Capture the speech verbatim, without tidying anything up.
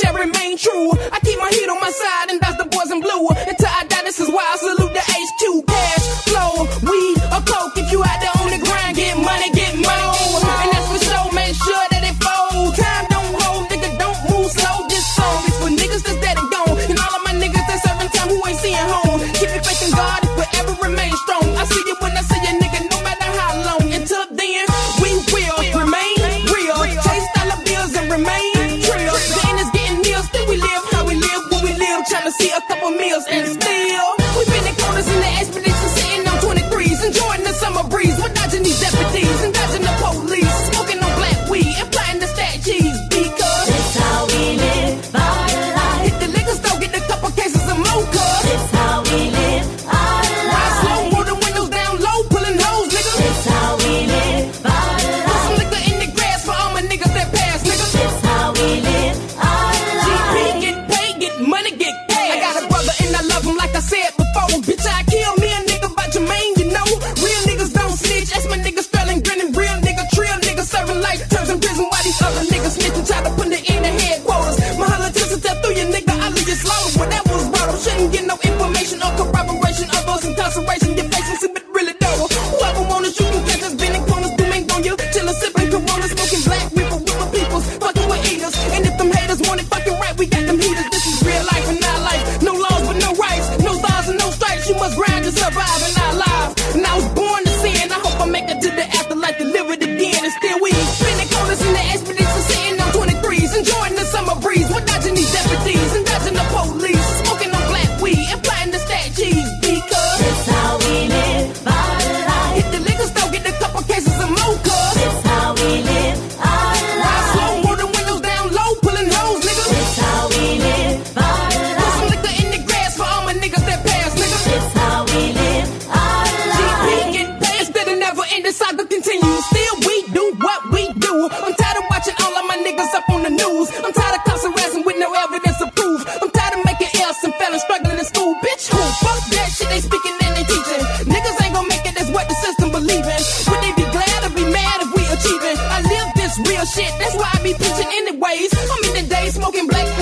shall remain true. I keep my heat on my side, and that's the boys in blue. Until I die, this is why I salute the H Q. Cash, flow, weed, or coke. If you out there on the grind, get money, get money. And that's for sure, make sure that it fold. Time don't hold, nigga, don't move slow. This song is for niggas that's dead and gone. And all of my niggas that's serving time who ain't seeing home. Keep your faith in God, it forever remain strong. I see you when I see you, nigga, no matter how long. Until then, we will remain real. Chase dollar bills and remain trill. The end is getting meals, still we live how we live when we live. Trying to see a couple meals and still we been in corners in the expedition, sitting on twenty-threes, enjoying the summer breeze. We're dodging these deputies and dodging the police, smoking on black weed and plotting the stack cheese. Because that's how we live our life. Hit the liquor store, get a couple cases of mocha. That's how we live our life. Ride slow, roll the windows down low, pulling hoes, nigga. That's how we live our life. Put some liquor in the grass for all my niggas that pass, nigga. That's how we live our life. G P, get paid, get money, get cash. I got a brother and I love him like I said before. Bitch, I kill me a nigga by Jermaine, you know. Real niggas don't snitch, that's my nigga spelling grinning. Real nigga, trill nigga, serving life terms in prison. Why these other niggas snitching, try to put it in the headquarters. My politician step through your nigga, I leave you slaughtered. Well, that was brought up, shouldn't get no information or corroboration of those incarceration. Your face and see but really though. Whoever wanna shoot and catch us, been in corners, doing on you. Chillin', sipping Corona, smoking black reefer with my peoples, fucking with eaters. And if them haters want it fucking right, we got them heaters. This is real life and not life. No laws but no rights, no stars and no stripes. You must grind to survive in our lives. And I was born to sin, I hope I make it to the afterlife, deliver it again. And still we spinning corners in the expedition, sitting on twenty-threes, enjoying the summer breeze. We're dodging these deputies and dodging the police, smoking on black weed and plotting the stack cheese. Because that's how we live our life. hit the liquor store, get a couple cases of mocha. That's how we live our Ride life. slow, roll the windows down low, pulling hoes, nigga. That's how we live our Put life. some liquor in the grass for all my niggas that pass, nigga. That's how we live our G P, life. get paid instead of never end, the saga continues. Still we do what we do. I'm tired of watching all of my niggas up on the news. I'm tired of cops harassing with no evidence to prove. I'm tired of making L's and fellas struggling in school. Bitch, who? Fuck that shit they speaking and they teaching. Niggas ain't gonna make it, that's what the system believe in. Would they be glad or be mad if we achieving? I live this real shit, that's why I be preaching anyways. I'm in the day smoking black